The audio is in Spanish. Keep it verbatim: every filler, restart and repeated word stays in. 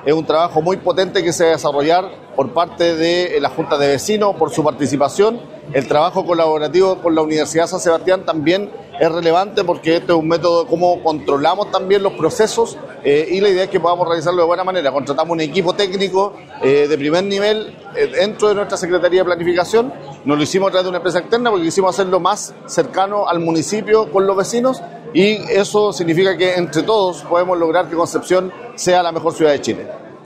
es un trabajo muy potente que se va a desarrollar por parte de la Junta de Vecinos, por su participación. El trabajo colaborativo con la Universidad San Sebastián también es relevante porque este es un método de cómo controlamos también los procesos eh, y la idea es que podamos realizarlo de buena manera. Contratamos un equipo técnico eh, de primer nivel eh, dentro de nuestra Secretaría de Planificación. Nos lo hicimos a través de una empresa externa porque quisimos hacerlo más cercano al municipio con los vecinos y eso significa que entre todos podemos lograr que Concepción sea la mejor ciudad de Chile.